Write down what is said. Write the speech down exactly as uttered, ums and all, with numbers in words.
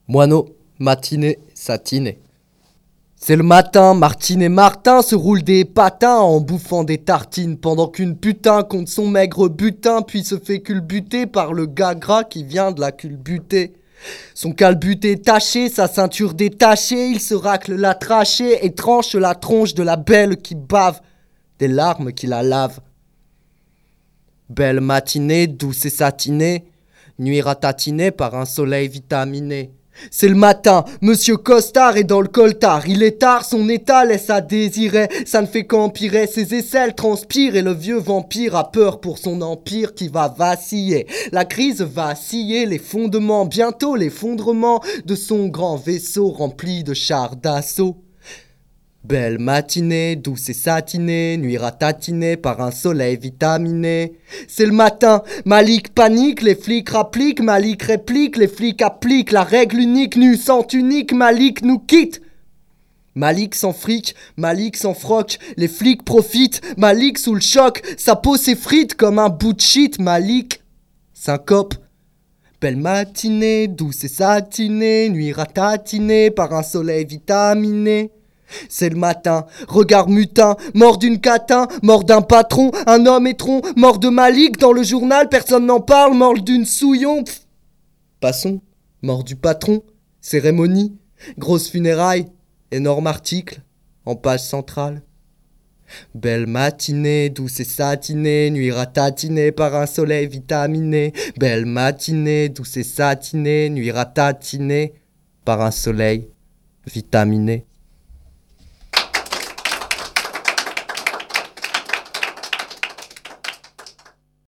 Moineau, matinée, satinée. C'est le matin, Martine et Martin se roulent des patins en bouffant des tartines pendant qu'une putain compte son maigre butin puis se fait culbuter par le gars gras qui vient de la culbuter. Son calbut est taché, sa ceinture détachée, il se racle la trachée et tranche la tronche de la belle qui bave, des larmes qui la lavent. Belle matinée, douce et satinée, nuit ratatinée par un soleil vitaminé. C'est le matin, Monsieur Costard est dans le coltard, il est tard, son état laisse à désirer, ça ne fait qu'empirer, ses aisselles transpirent et le vieux vampire a peur pour son empire qui va vaciller. La crise va scier les fondements, bientôt l'effondrement de son grand vaisseau rempli de chars d'assaut. Belle matinée, douce et satinée, nuit ratatinée par un soleil vitaminé. C'est le matin, Malik panique, les flics rappliquent, Malik réplique, les flics appliquent, la règle unique, nu sans tunique, Malik nous quitte. Malik sans fric, Malik sans froc, les flics profitent, Malik sous le choc, sa peau s'effrite comme un bout de shit, Malik syncope. Belle matinée, douce et satinée, nuit ratatinée par un soleil vitaminé. C'est le matin, regard mutin, mort d'une catin, mort d'un patron, un homme étron, mort de Malik dans le journal, personne n'en parle, mort d'une souillon. Pff. Passons, mort du patron, cérémonie, grosse funéraille, énorme article, en page centrale. Belle matinée, douce et satinée, nuit ratatinée par un soleil vitaminé. Belle matinée, douce et satinée, nuit ratatinée par un soleil vitaminé.